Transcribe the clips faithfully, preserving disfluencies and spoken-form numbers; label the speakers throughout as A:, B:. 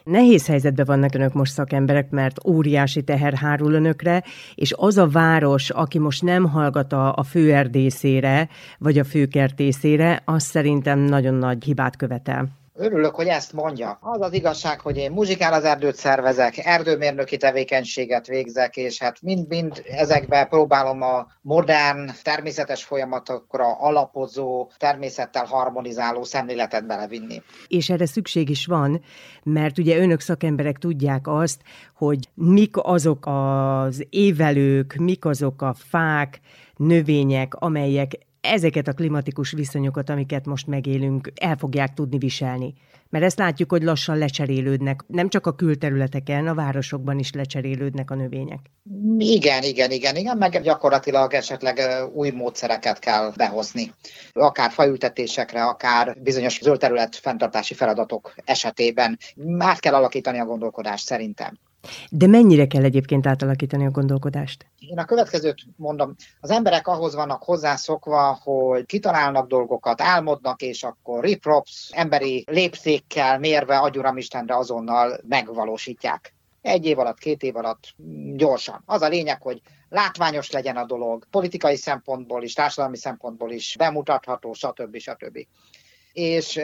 A: Nehéz helyzetben vannak önök most szakemberek, mert óriási teher hárul önökre, és az a város, aki most nem hallgat a, a főerdészére, vagy a főkertészére, az szerintem nagyon nagy hibát követel.
B: Örülök, hogy ezt mondja. Az az igazság, hogy én Muzsikán az erdőt szervezek, erdőmérnöki tevékenységet végzek, és hát mind-mind ezekben próbálom a modern, természetes folyamatokra alapozó, természettel harmonizáló szemléletet belevinni.
A: És erre szükség is van, mert ugye önök szakemberek tudják azt, hogy mik azok az évelők, mik azok a fák, növények, amelyek ezeket a klimatikus viszonyokat, amiket most megélünk, el fogják tudni viselni. Mert ezt látjuk, hogy lassan lecserélődnek. Nem csak a külterületeken, a városokban is lecserélődnek a növények.
B: Igen, igen, igen, igen, meg gyakorlatilag esetleg új módszereket kell behozni. Akár faültetésekre, akár bizonyos zöldterület fenntartási feladatok esetében át kell alakítani a gondolkodást szerintem.
A: De mennyire kell egyébként átalakítani a gondolkodást?
B: Én a következőt mondom, az emberek ahhoz vannak hozzászokva, hogy kitalálnak dolgokat, álmodnak, és akkor riprops, emberi léptékkel mérve agyuramistenre azonnal megvalósítják. Egy év alatt, két év alatt gyorsan. Az a lényeg, hogy látványos legyen a dolog, politikai szempontból is, társadalmi szempontból is bemutatható, stb. stb. És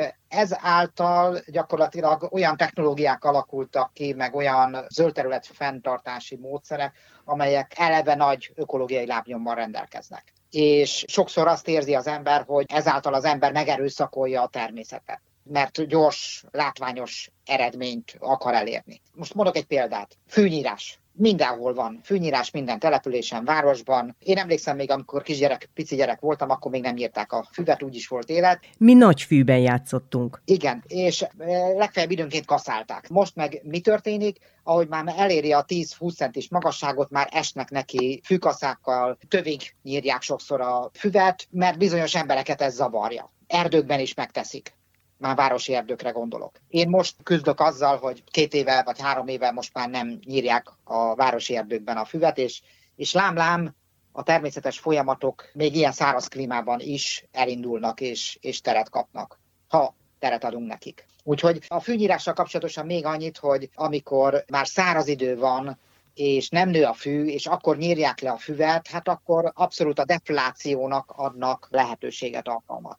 B: ezáltal gyakorlatilag olyan technológiák alakultak ki, meg olyan zöldterület fenntartási módszerek, amelyek eleve nagy ökológiai lábnyommal rendelkeznek. És sokszor azt érzi az ember, hogy ezáltal az ember megerőszakolja a természetet, mert gyors, látványos eredményt akar elérni. Most mondok egy példát. Fűnyírás. Mindenhol van fűnyírás, minden településen, városban. Én emlékszem még, amikor kisgyerek, pici gyerek voltam, akkor még nem írták a füvet, úgy is volt élet.
A: Mi nagy fűben játszottunk.
B: Igen, és legfeljebb időnként kaszálták. Most meg mi történik? Ahogy már eléri a tíz-húsz centis magasságot, már esnek neki fűkaszákkal, tövig nyírják sokszor a füvet, mert bizonyos embereket ez zavarja. Erdőkben is megteszik. Már városi erdőkre gondolok. Én most küzdök azzal, hogy két éve vagy három éve most már nem nyírják a városi erdőkben a füvet, és, és lám-lám a természetes folyamatok még ilyen száraz klímában is elindulnak és, és teret kapnak, ha teret adunk nekik. Úgyhogy a fűnyírással kapcsolatosan még annyit, hogy amikor már száraz idő van, és nem nő a fű, és akkor nyírják le a füvet, hát akkor abszolút a deflációnak adnak lehetőséget, alkalmat.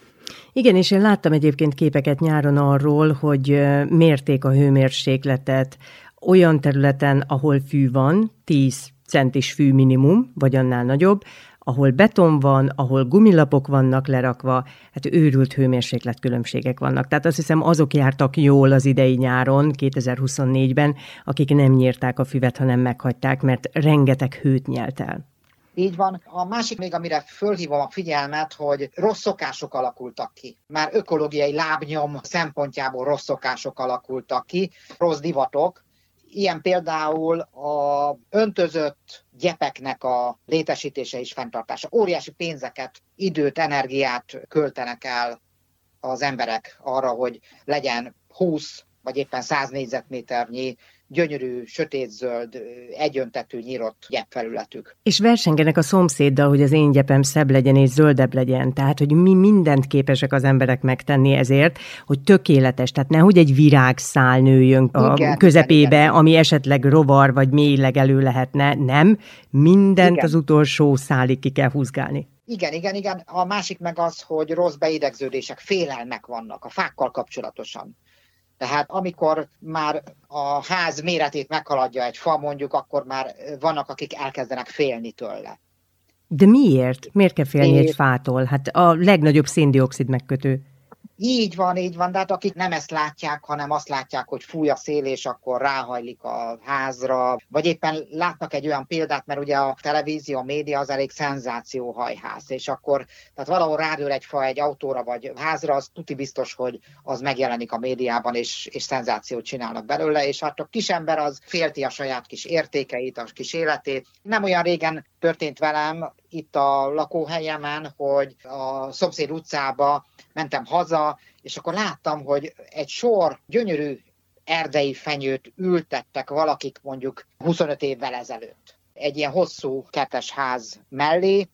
A: Igen, és én láttam egyébként képeket nyáron arról, hogy mérték a hőmérsékletet olyan területen, ahol fű van, tíz centis fű minimum, vagy annál nagyobb, ahol beton van, ahol gumilapok vannak lerakva, hát őrült hőmérséklet különbségek vannak. Tehát azt hiszem, azok jártak jól az idei nyáron, kétezer-huszonnégyben, akik nem nyírták a füvet, hanem meghagyták, mert rengeteg hőt nyelt el.
B: Így van. A másik még, amire fölhívom a figyelmet, hogy rossz szokások alakultak ki. Már ökológiai lábnyom szempontjából rossz szokások alakultak ki, rossz divatok. Ilyen például a öntözött gyepeknek a létesítése és fenntartása. Óriási pénzeket, időt, energiát költenek el az emberek arra, hogy legyen húsz vagy éppen száz négyzetméternyi gyönyörű, sötétzöld, egyöntetű nyírott gyepfelületük.
A: És versengenek a szomszéddal, hogy az én gyepem szebb legyen és zöldebb legyen. Tehát, hogy mi mindent képesek az emberek megtenni ezért, hogy tökéletes. Tehát nehogy egy virágszál nőjön a igen, közepébe, igen, ami esetleg rovar vagy mélylegelő lehetne. Nem, mindent igen. Az utolsó szálig ki kell húzgálni.
B: Igen, igen, igen. A másik meg az, hogy rossz beidegződések, félelmek vannak a fákkal kapcsolatosan. Tehát amikor már a ház méretét meghaladja egy fa, mondjuk, akkor már vannak, akik elkezdenek félni tőle.
A: De miért? Miért kell félni é... egy fától? Hát a legnagyobb széndioxid megkötő.
B: Így van, így van, de hát akik nem ezt látják, hanem azt látják, hogy fúj a szél, és akkor ráhajlik a házra, vagy éppen látnak egy olyan példát, mert ugye a televízió, a média az elég szenzációhajház, és akkor tehát valahol rádől egy fa egy autóra vagy házra, az tuti biztos, hogy az megjelenik a médiában, és, és szenzációt csinálnak belőle, és hát a kisember az félti a saját kis értékeit, a kis életét. Nem olyan régen történt velem itt a lakóhelyemen, hogy a szomszéd utcába mentem haza, és akkor láttam, hogy egy sor gyönyörű erdei fenyőt ültettek valakik mondjuk huszonöt évvel ezelőtt. Egy ilyen hosszú kertes ház mellé,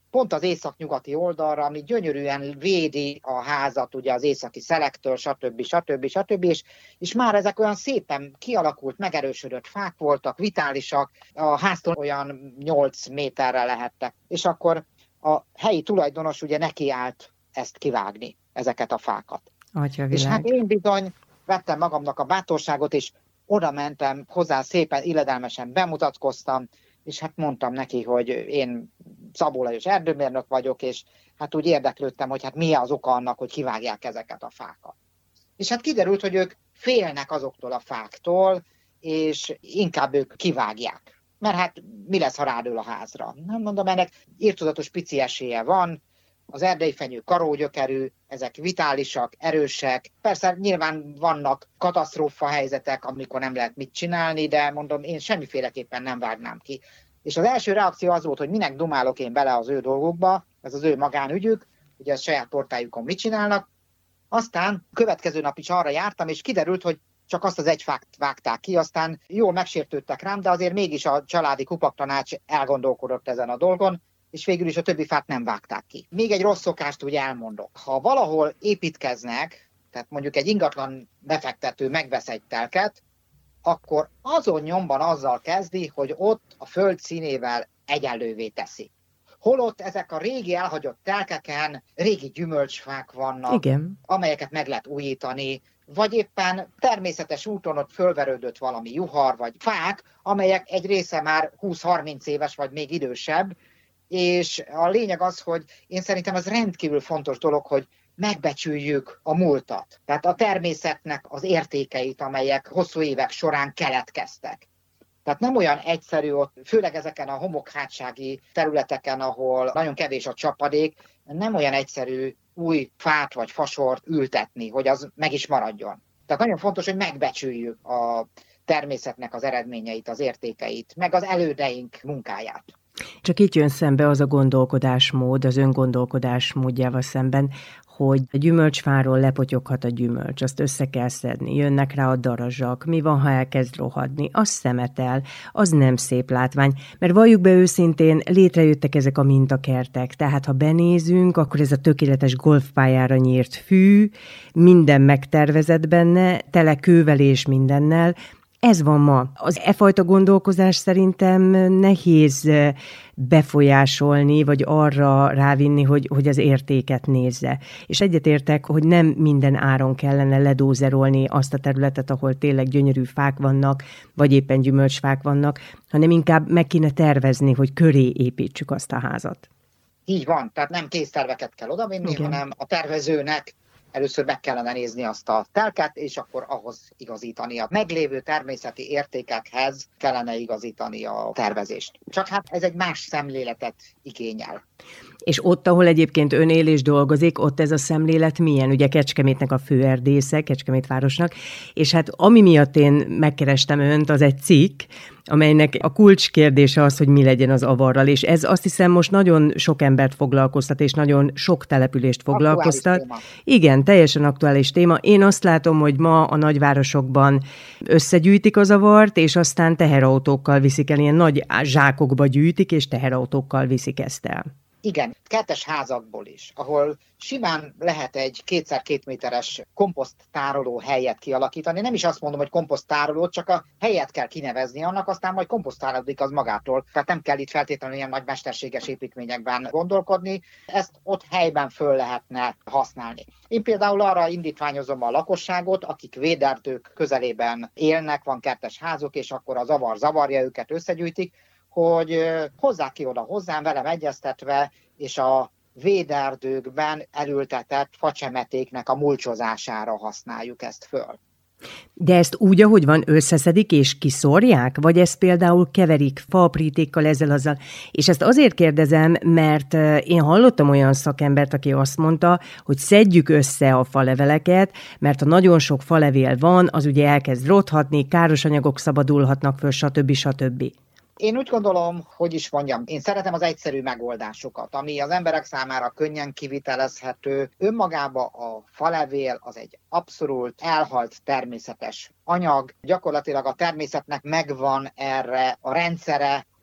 B: pont az északnyugati oldalra, ami gyönyörűen védi a házat, ugye az északi szelektől, stb. stb. stb. És, és már ezek olyan szépen kialakult, megerősödött fák voltak, vitálisak, a háztól olyan nyolc méterre lehettek. És akkor a helyi tulajdonos ugye nekiállt ezt kivágni, ezeket a fákat.
A: Atyavilág.
B: És hát én bizony vettem magamnak a bátorságot, és oda mentem, hozzá szépen, illedelmesen bemutatkoztam, és hát mondtam neki, hogy én Szabó Lajos erdőmérnök vagyok, és hát úgy érdeklődtem, hogy hát mi az oka annak, hogy kivágják ezeket a fákat. És hát kiderült, hogy ők félnek azoktól a fáktól, és inkább ők kivágják. Mert hát mi lesz, ha rádől a házra? Nem mondom, ennek irtózatos pici esélye van, az erdei fenyő karógyökerű, ezek vitálisak, erősek. Persze nyilván vannak katasztrófa helyzetek, amikor nem lehet mit csinálni, de mondom, én semmiféleképpen nem vágnám ki. És az első reakció az volt, hogy minek dumálok én bele az ő dolgokba, ez az ő magánügyük, ugye a saját portájukon mit csinálnak. Aztán következő nap is arra jártam, és kiderült, hogy csak azt az egy fát vágták ki, aztán jól megsértődtek rám, de azért mégis a családi kupaktanács elgondolkodott ezen a dolgon, és végül is a többi fát nem vágták ki. Még egy rossz szokást úgy elmondok. Ha valahol építkeznek, tehát mondjuk egy ingatlan befektető megvesz egy telket, akkor azon nyomban azzal kezdi, hogy ott a föld színével egyenlővé teszi. Holott ezek a régi elhagyott telkeken régi gyümölcsfák vannak,
A: igen,
B: amelyeket meg lehet újítani, vagy éppen természetes úton ott fölverődött valami juhar, vagy fák, amelyek egy része már húsz-harminc éves, vagy még idősebb, és a lényeg az, hogy én szerintem ez rendkívül fontos dolog, hogy megbecsüljük a múltat. Tehát a természetnek az értékeit, amelyek hosszú évek során keletkeztek. Tehát nem olyan egyszerű ott, főleg ezeken a homokhátsági területeken, ahol nagyon kevés a csapadék, nem olyan egyszerű új fát vagy fasort ültetni, hogy az meg is maradjon. Tehát nagyon fontos, hogy megbecsüljük a természetnek az eredményeit, az értékeit, meg az elődeink munkáját.
A: Csak itt jön szembe az a gondolkodásmód, az öngondolkodásmódjával szemben, hogy a gyümölcsfáról lepotyoghat a gyümölcs, azt össze kell szedni, jönnek rá a darazsak, mi van, ha elkezd rohadni, az szemetel, az nem szép látvány, mert valljuk be őszintén, létrejöttek ezek a mintakertek, tehát ha benézünk, akkor ez a tökéletes golfpályára nyírt fű, minden megtervezett benne, tele kővel és mindennel. Ez van ma. Az e fajta gondolkozás szerintem nehéz befolyásolni, vagy arra rávinni, hogy, hogy az értéket nézze. És egyetértek, hogy nem minden áron kellene ledózerolni azt a területet, ahol tényleg gyönyörű fák vannak, vagy éppen gyümölcsfák vannak, hanem inkább meg kéne tervezni, hogy köré építsük azt a házat.
B: Így van, tehát nem készterveket kell odavinni, igen, hanem a tervezőnek először meg kellene nézni azt a telket, és akkor ahhoz igazítani. A meglévő természeti értékekhez kellene igazítani a tervezést. Csak hát ez egy más szemléletet igényel.
A: És ott, ahol egyébként ön él és dolgozik, ott ez a szemlélet milyen? Ugye Kecskemétnek a főerdésze, Kecskemét városnak, és hát ami miatt én megkerestem önt, az egy cikk, amelynek a kulcskérdése az, hogy mi legyen az avarral, és ez azt hiszem most nagyon sok embert foglalkoztat, és nagyon sok települést foglalkoztat. Igen, teljesen aktuális téma. Én azt látom, hogy ma a nagyvárosokban összegyűjtik az avart, és aztán teherautókkal viszik el, ilyen nagy zsákokba gyűjtik, és teherautókkal viszik ezt el.
B: Igen, kertes házakból is, ahol simán lehet egy kétszer két méteres komposzttároló helyet kialakítani. Nem is azt mondom, hogy komposzttárolót, csak a helyet kell kinevezni annak, aztán majd komposztálódik az magától. Tehát nem kell itt feltétlenül ilyen nagy mesterséges építményekben gondolkodni, ezt ott helyben föl lehetne használni. Én például arra indítványozom a lakosságot, akik véderdők közelében élnek, van kertes házuk, és akkor a zavar zavarja őket, összegyűjtik, hogy hozzák ki oda hozzám, velem egyeztetve, és a véderdőkben elültetett facsemetéknek a mulcsozására használjuk ezt föl.
A: De ezt úgy, ahogy van, összeszedik és kiszórják? Vagy ezt például keverik faaprítékkal, ezzel azzal? És ezt azért kérdezem, mert én hallottam olyan szakembert, aki azt mondta, hogy szedjük össze a faleveleket, mert ha nagyon sok falevél van, az ugye elkezd rothatni, káros anyagok szabadulhatnak föl, stb. stb.
B: Én úgy gondolom, hogy is mondjam, én szeretem az egyszerű megoldásokat, ami az emberek számára könnyen kivitelezhető. Önmagában a falevél az egy abszolút elhalt természetes anyag. Gyakorlatilag a természetnek megvan erre a rendszere,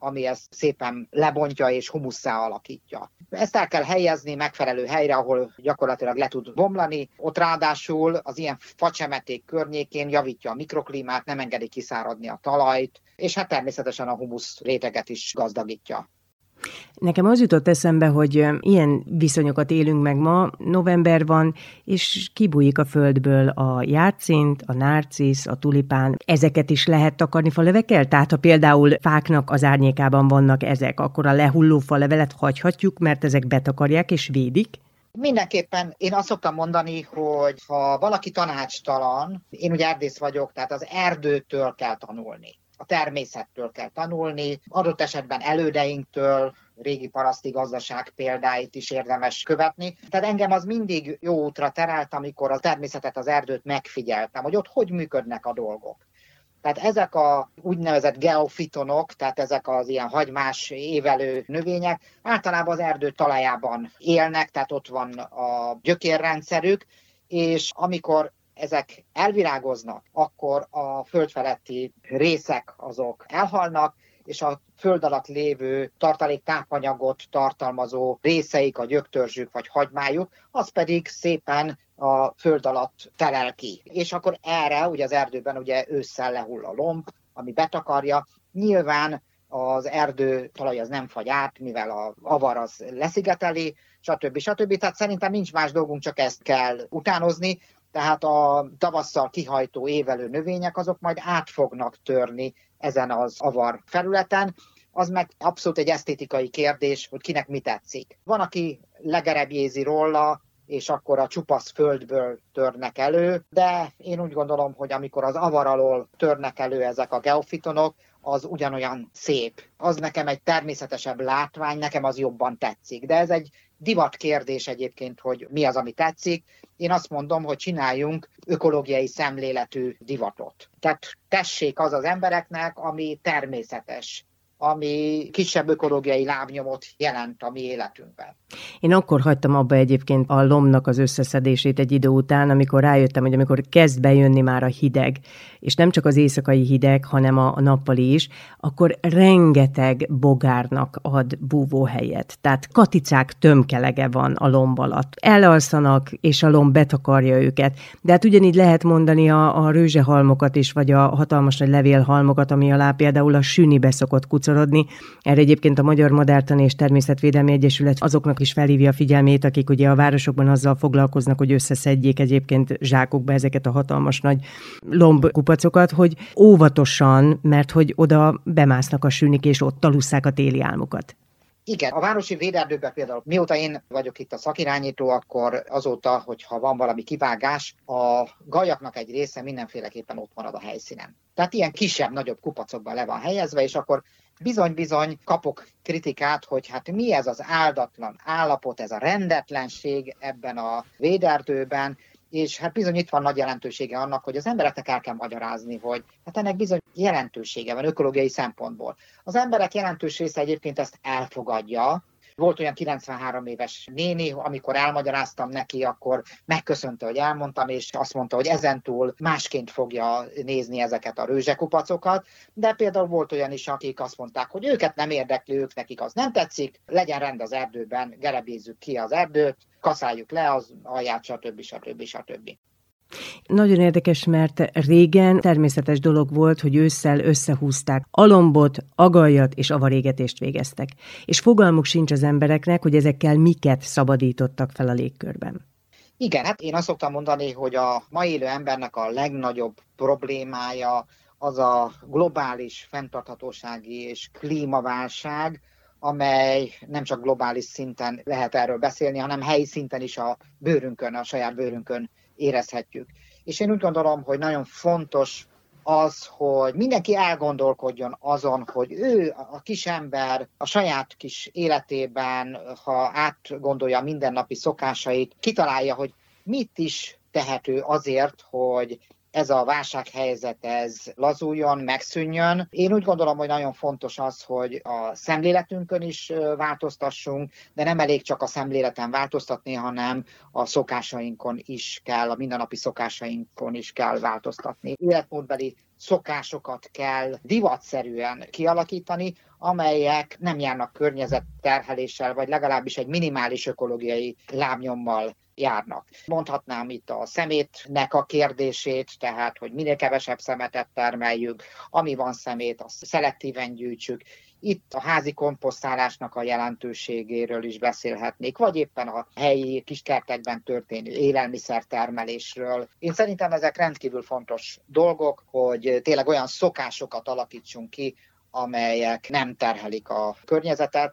B: ami ezt szépen lebontja és humusszá alakítja. Ezt el kell helyezni megfelelő helyre, ahol gyakorlatilag le tud bomlani. Ott ráadásul az ilyen facsemeték környékén javítja a mikroklímát, nem engedi kiszáradni a talajt, és hát természetesen a humusz réteget is gazdagítja.
A: Nekem az jutott eszembe, hogy ilyen viszonyokat élünk meg ma, november van, és kibújik a földből a játszint, a nárcisz, a tulipán. Ezeket is lehet takarni falevekkel? Tehát ha például fáknak az árnyékában vannak ezek, akkor a lehulló falevelet hagyhatjuk, mert ezek betakarják és védik?
B: Mindenképpen én azt szoktam mondani, hogy ha valaki tanácstalan, én ugye erdész vagyok, tehát az erdőtől kell tanulni. A természettől kell tanulni, adott esetben elődeinktől, régi paraszti gazdaság példáit is érdemes követni. Tehát engem az mindig jó útra terelt, amikor a természetet, az erdőt megfigyeltem, hogy ott hogy működnek a dolgok. Tehát ezek a úgynevezett geofitonok, tehát ezek az ilyen hagymás évelő növények általában az erdő talajában élnek, tehát ott van a gyökérrendszerük, és amikor ezek elvirágoznak, akkor a földfeletti részek azok elhalnak, és a föld alatt lévő tartalék tápanyagot tartalmazó részeik, a gyöktörzsük vagy hagymájuk, az pedig szépen a föld alatt telel ki. És akkor erre ugye az erdőben ugye ősszel lehull a lomb, ami betakarja. Nyilván az erdő talaj az nem fagy át, mivel a avar az leszigeteli, stb. stb. Tehát szerintem nincs más dolgunk, csak ezt kell utánozni. Tehát a tavasszal kihajtó évelő növények azok majd át fognak törni ezen az avar felületen. Az meg abszolút egy esztétikai kérdés, hogy kinek mi tetszik. Van, aki legerebjézi róla, és akkor a csupasz földből törnek elő, de én úgy gondolom, hogy amikor az avar alól törnek elő ezek a geofitonok, az ugyanolyan szép. Az nekem egy természetesebb látvány, nekem az jobban tetszik. De ez egy divat kérdés egyébként, hogy mi az, ami tetszik. Én azt mondom, hogy csináljunk ökológiai szemléletű divatot. Tehát tessék az az embereknek, ami természetes, ami kisebb ökológiai lábnyomot jelent a mi életünkben.
A: Én akkor hagytam abba egyébként a lombnak az összeszedését egy idő után, amikor rájöttem, hogy amikor kezd bejönni már a hideg, és nem csak az éjszakai hideg, hanem a, a nappali is, akkor rengeteg bogárnak ad búvóhelyet. Tehát katicák tömkelege van a lomb alatt. Elalszanak, és a lomb betakarja őket. De hát ugyanígy lehet mondani a, a rőzsehalmokat is, vagy a hatalmas nagy levélhalmokat, ami alá például a sünibe szokott kucorodni. Erre egyébként a Magyar Madártani és Természetvédelmi Egyesület azoknak is felhívja a figyelmét, akik ugye a városokban azzal foglalkoznak, hogy összeszedjék egyébként zsákokba ezeket a hatalmas nagy lombkupacokat, hogy óvatosan, mert hogy oda bemásznak a sünik, és ott talusszák a téli álmokat.
B: Igen, a városi véderdőben például, mióta én vagyok itt a szakirányító, akkor azóta, hogyha van valami kivágás, a gajaknak egy része mindenféleképpen ott marad a helyszínen. Tehát ilyen kisebb-nagyobb kupacokban le van helyezve, és akkor bizony-bizony kapok kritikát, hogy hát mi ez az áldatlan állapot, ez a rendetlenség ebben a véderdőben, és hát bizony itt van nagy jelentősége annak, hogy az embereknek el kell magyarázni, hogy hát ennek bizony jelentősége van ökológiai szempontból. Az emberek jelentős része egyébként ezt elfogadja. Volt olyan kilencvenhárom éves néni, amikor elmagyaráztam neki, akkor megköszönte, hogy elmondtam, és azt mondta, hogy ezentúl másként fogja nézni ezeket a rőzsekupacokat, de például volt olyan is, akik azt mondták, hogy őket nem érdekli, ők nekik az nem tetszik, legyen rend az erdőben, gerebézzük ki az erdőt, kaszáljuk le az alját, stb. stb. stb.
A: Nagyon érdekes, mert régen természetes dolog volt, hogy ősszel összehúzták a lombot, agajat és avarégetést végeztek. És fogalmuk sincs az embereknek, hogy ezekkel miket szabadítottak fel a légkörben.
B: Igen, hát én azt szoktam mondani, hogy a mai élő embernek a legnagyobb problémája az a globális fenntarthatósági és klímaválság, amely nem csak globális szinten lehet erről beszélni, hanem helyi szinten is a bőrünkön, a saját bőrünkön érezhetjük. És én úgy gondolom, hogy nagyon fontos az, hogy mindenki elgondolkodjon azon, hogy ő, a kisember a saját kis életében, ha átgondolja a mindennapi szokásait, kitalálja, hogy mit is tehető azért, hogy ez a válsághelyzet ez lazuljon, megszűnjön. Én úgy gondolom, hogy nagyon fontos az, hogy a szemléletünkön is változtassunk, de nem elég csak a szemléleten változtatni, hanem a szokásainkon is kell, a mindennapi szokásainkon is kell változtatni. Életmódbeli szokásokat kell divatszerűen kialakítani, amelyek nem járnak környezetterheléssel, vagy legalábbis egy minimális ökológiai lábnyommal járnak. Mondhatnám itt a szemétnek a kérdését, tehát, hogy minél kevesebb szemetet termeljük, ami van szemét, azt szelektíven gyűjtsük. Itt a házi komposztálásnak a jelentőségéről is beszélhetnék, vagy éppen a helyi kiskertekben történő élelmiszertermelésről. Én szerintem ezek rendkívül fontos dolgok, hogy tényleg olyan szokásokat alakítsunk ki, amelyek nem terhelik a környezetet,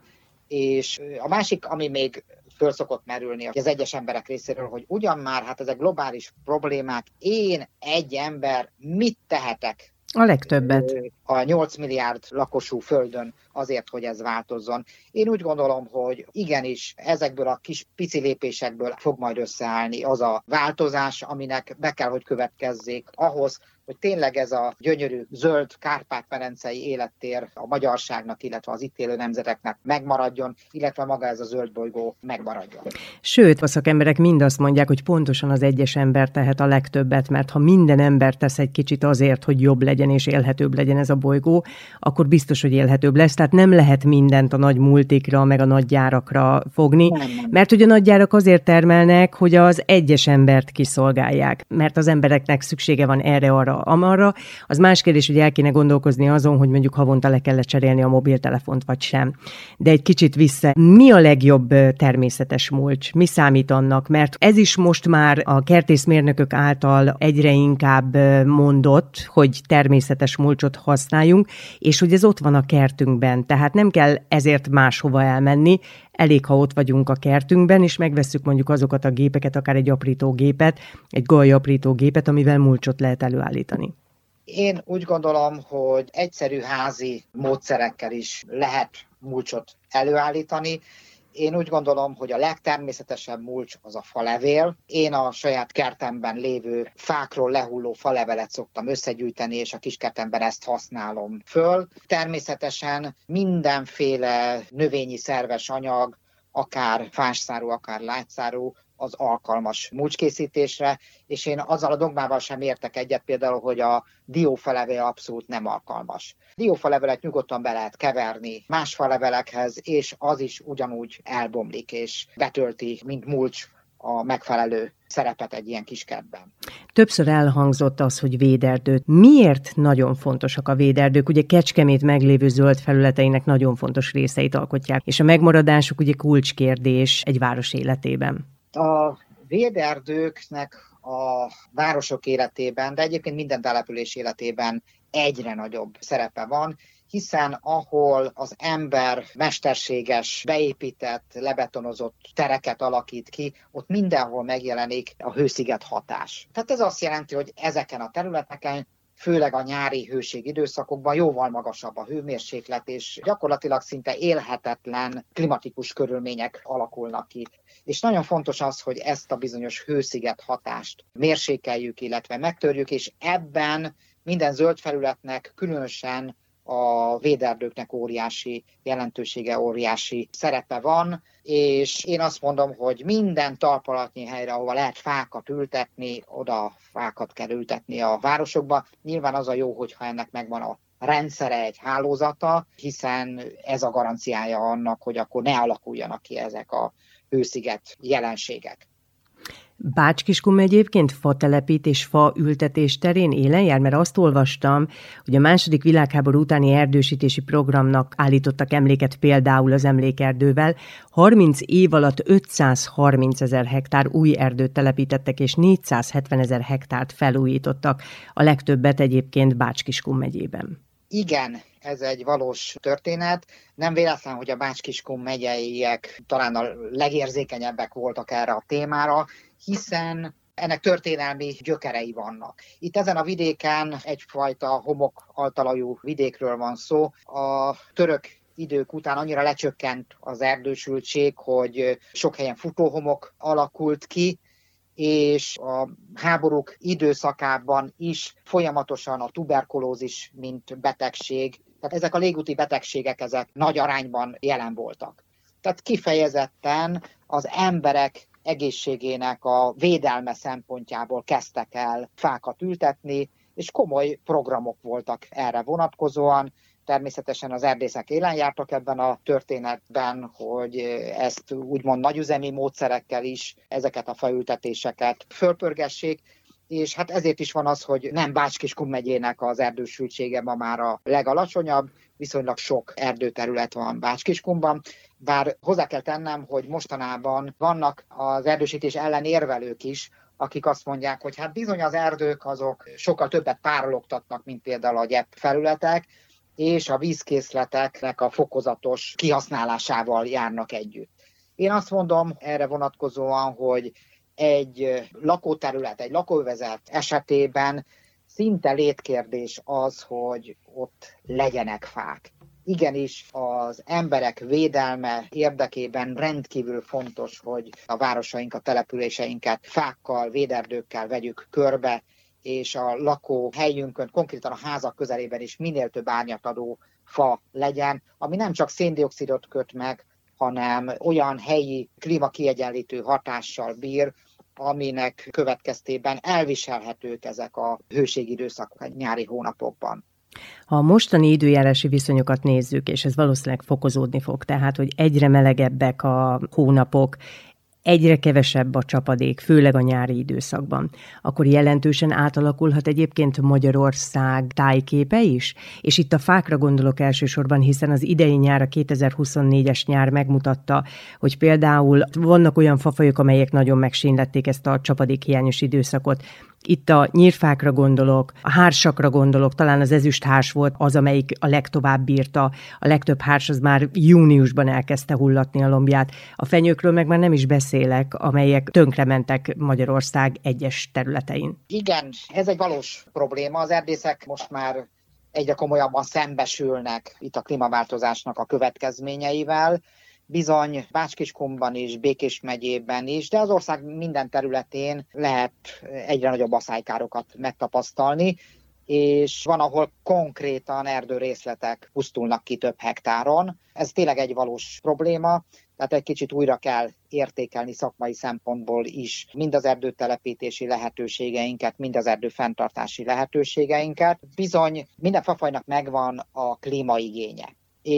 B: és a másik, ami még föl szokott merülni az egyes emberek részéről, hogy ugyan már, hát ezek globális problémák, én egy ember mit tehetek?
A: A legtöbbet.
B: A nyolc milliárd lakosú földön azért, hogy ez változzon. Én úgy gondolom, hogy igenis ezekből a kis pici lépésekből fog majd összeállni az a változás, aminek be kell, hogy következzék ahhoz, hogy tényleg ez a gyönyörű, zöld, kárpát-medencei élettér a magyarságnak, illetve az itt élő nemzeteknek megmaradjon, illetve maga ez a zöld bolygó megmaradjon.
A: Sőt, a szakemberek mind azt mondják, hogy pontosan az egyes ember tehet a legtöbbet, mert ha minden ember tesz egy kicsit azért, hogy jobb legyen és élhetőbb legyen ez a bolygó, akkor biztos, hogy élhetőbb lesz. Tehát nem lehet mindent a nagy multikra, meg a nagy gyárakra fogni,
B: Nem, nem.
A: mert ugye a nagy gyárak azért termelnek, hogy az egyes embert kiszolgálják, mert az embereknek szüksége van erre, arra, amarra. Az más kérdés, hogy el kéne gondolkozni azon, hogy mondjuk havonta le kell cserélni a mobiltelefont, vagy sem. De egy kicsit vissza. Mi a legjobb természetes mulcs? Mi számít annak? Mert ez is most már a kertészmérnökök által egyre inkább mondott, hogy természetes mulcsot használjunk, és hogy ez ott van a kertünkben. Tehát nem kell ezért máshova elmenni, elég, ha ott vagyunk a kertünkben, és megvesszük mondjuk azokat a gépeket, akár egy aprítógépet, egy gajaprítógépet, amivel mulcsot lehet előállítani.
B: Én úgy gondolom, hogy egyszerű házi módszerekkel is lehet mulcsot előállítani. Én úgy gondolom, hogy a legtermészetesebb mulcs az a falevél. Én a saját kertemben lévő fákról lehulló falevelet szoktam összegyűjteni, és a kiskertemben ezt használom föl. Természetesen mindenféle növényi szerves anyag, akár fásszárú, akár lágyszárú, az alkalmas mulcskészítésre, és én azzal a dogmával sem értek egyet például, hogy a diófalevél abszolút nem alkalmas. Diófalevelet nyugodtan be lehet keverni más falevelekhez, és az is ugyanúgy elbomlik, és betölti, mint mulcs a megfelelő szerepet egy ilyen kiskertben.
A: Többször elhangzott az, hogy véderdő. Miért nagyon fontosak a véderdők? Ugye Kecskemét meglévő zöld felületeinek nagyon fontos részeit alkotják, és a megmaradásuk ugye kulcskérdés egy város életében.
B: A véderdőknek a városok életében, de egyébként minden település életében egyre nagyobb szerepe van, hiszen ahol az ember mesterséges, beépített, lebetonozott tereket alakít ki, ott mindenhol megjelenik a hősziget hatás. Tehát ez azt jelenti, hogy ezeken a területeken, főleg a nyári hőség időszakokban jóval magasabb a hőmérséklet, és gyakorlatilag szinte élhetetlen klimatikus körülmények alakulnak ki. És nagyon fontos az, hogy ezt a bizonyos hősziget hatást mérsékeljük, illetve megtörjük, és ebben minden zöld felületnek, különösen a véderdőknek óriási jelentősége, óriási szerepe van, és én azt mondom, hogy minden talpalatnyi helyre, ahova lehet fákat ültetni, oda fákat kell ültetni a városokba. Nyilván az a jó, hogyha ennek megvan a rendszere, egy hálózata, hiszen ez a garanciája annak, hogy akkor ne alakuljanak ki ezek a hősziget jelenségek.
A: Bács-Kiskun egyébként fatelepítés, faültetés terén élen jár, mert azt olvastam, hogy a második világháború utáni erdősítési programnak állítottak emléket például az emlékerdővel. harminc év alatt ötszázharminc ezer hektár új erdőt telepítettek, és négyszázhetven ezer hektárt felújítottak, a legtöbbet egyébként Bács-Kiskun megyében.
B: Igen, ez egy valós történet. Nem véletlen, hogy a Bács-Kiskun megyeiek talán a legérzékenyebbek voltak erre a témára, hiszen ennek történelmi gyökerei vannak. Itt ezen a vidéken egyfajta homok altalajú vidékről van szó. A török idők után annyira lecsökkent az erdősültség, hogy sok helyen futóhomok alakult ki, és a háborúk időszakában is folyamatosan a tuberkulózis, mint betegség, tehát ezek a légúti betegségek, ezek nagy arányban jelen voltak. Tehát kifejezetten az emberek egészségének a védelme szempontjából kezdtek el fákat ültetni, és komoly programok voltak erre vonatkozóan. Természetesen az erdészek élen jártak ebben a történetben, hogy ezt úgymond nagyüzemi módszerekkel is ezeket a faültetéseket fölpörgessék, és hát ezért is van az, hogy nem Bács-Kiskun megyének az erdősültsége ma már a legalacsonyabb, viszonylag sok erdőterület van Bács-Kiskunban, bár hozzá kell tennem, hogy mostanában vannak az erdősítés ellen érvelők is, akik azt mondják, hogy hát bizony az erdők azok sokkal többet párologtatnak, mint például a gyepp felületek, és a vízkészleteknek a fokozatos kihasználásával járnak együtt. Én azt mondom erre vonatkozóan, hogy egy lakóterület, egy lakóövezet esetében szinte létkérdés az, hogy ott legyenek fák. Igenis, az emberek védelme érdekében rendkívül fontos, hogy a városainkat, településeinket fákkal, véderdőkkel vegyük körbe, és a lakóhelyünkön, konkrétan a házak közelében is minél több árnyatadó fa legyen, ami nem csak széndioxidot köt meg, hanem olyan helyi klímakiegyenlítő hatással bír, aminek következtében elviselhetők ezek a hőségidőszak nyári hónapokban.
A: Ha a mostani időjárási viszonyokat nézzük, és ez valószínűleg fokozódni fog, tehát, hogy egyre melegebbek a hónapok, egyre kevesebb a csapadék, főleg a nyári időszakban, akkor jelentősen átalakulhat egyébként Magyarország tájképe is? És itt a fákra gondolok elsősorban, hiszen az idei nyár, a kétezer-huszonnégyes nyár megmutatta, hogy például vannak olyan fafajok, amelyek nagyon megsínlették ezt a csapadékhiányos időszakot. Itt a nyírfákra gondolok, a hársakra gondolok, talán az ezüsthárs volt az, amelyik a legtovább bírta, a legtöbb hárs az már júniusban elkezdte hullatni a lombját. A fenyőkről meg már nem is beszélek, amelyek tönkrementek Magyarország egyes területein.
B: Igen, ez egy valós probléma. Az erdészek most már egyre komolyabban szembesülnek itt a klímaváltozásnak a következményeivel. Bizony Bács-Kiskunban is, Békés megyében is, de az ország minden területén lehet egyre nagyobb aszálykárokat megtapasztalni, és van, ahol konkrétan erdőrészletek pusztulnak ki több hektáron. Ez tényleg egy valós probléma, tehát egy kicsit újra kell értékelni szakmai szempontból is mind az erdőtelepítési lehetőségeinket, mind az erdőfenntartási lehetőségeinket. Bizony minden fafajnak megvan a klímaigénye.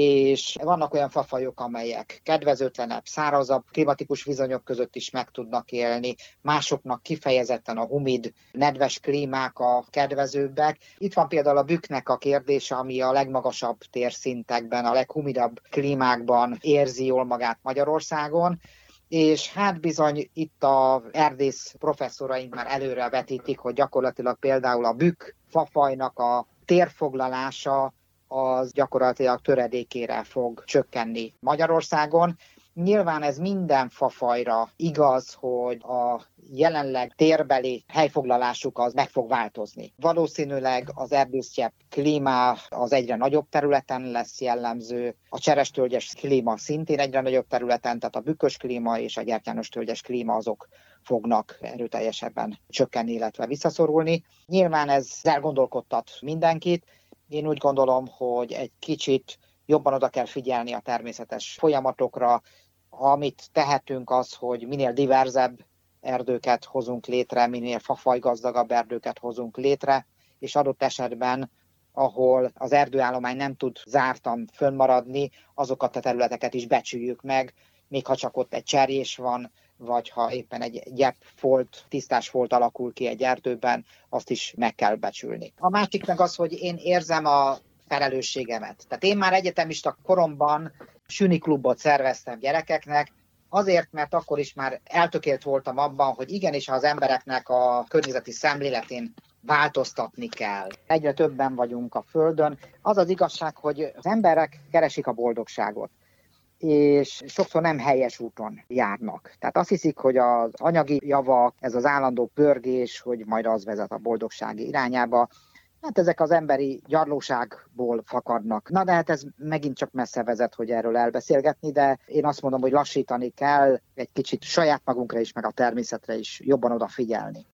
B: És vannak olyan fafajok, amelyek kedvezőtlenebb, szárazabb, klimatikus viszonyok között is meg tudnak élni, másoknak kifejezetten a humid, nedves klímák a kedvezőbbek. Itt van például a bükknek a kérdése, ami a legmagasabb térszintekben, a leghumidabb klímákban érzi jól magát Magyarországon, és hát bizony itt az erdész professzoraink már előre vetítik, hogy gyakorlatilag például a bükk fafajnak a térfoglalása az gyakorlatilag töredékére fog csökkenni Magyarországon. Nyilván ez minden fafajra igaz, hogy a jelenleg térbeli helyfoglalásuk az meg fog változni. Valószínűleg az erdősztyepp klíma az egyre nagyobb területen lesz jellemző, a cserestölgyes klíma szintén egyre nagyobb területen, tehát a bükkös klíma és a gyertyános-tölgyes klíma azok fognak erőteljesebben csökkenni, illetve visszaszorulni. Nyilván ez elgondolkodtat mindenkit. Én úgy gondolom, hogy egy kicsit jobban oda kell figyelni a természetes folyamatokra. Amit tehetünk az, hogy minél diverzebb erdőket hozunk létre, minél fafajgazdagabb erdőket hozunk létre, és adott esetben, ahol az erdőállomány nem tud zártan fönnmaradni, azokat a területeket is becsüljük meg, még ha csak ott egy cserjés van, vagy ha éppen egy gyeppfolt, tisztás folt alakul ki egy erdőben, azt is meg kell becsülni. A másik meg az, hogy én érzem a felelősségemet. Tehát én már egyetemista koromban süniklubot szerveztem gyerekeknek, azért, mert akkor is már eltökélt voltam abban, hogy igenis az embereknek a környezeti szemléletén változtatni kell. Egyre többen vagyunk a Földön. Az az igazság, hogy az emberek keresik a boldogságot, és sokszor nem helyes úton járnak. Tehát azt hiszik, hogy az anyagi javak, ez az állandó pörgés, hogy majd az vezet a boldogság irányába. Hát ezek az emberi gyarlóságból fakadnak. Na de hát ez megint csak messze vezet, hogy erről elbeszélgetni, de én azt mondom, hogy lassítani kell, egy kicsit saját magunkra is, meg a természetre is jobban odafigyelni.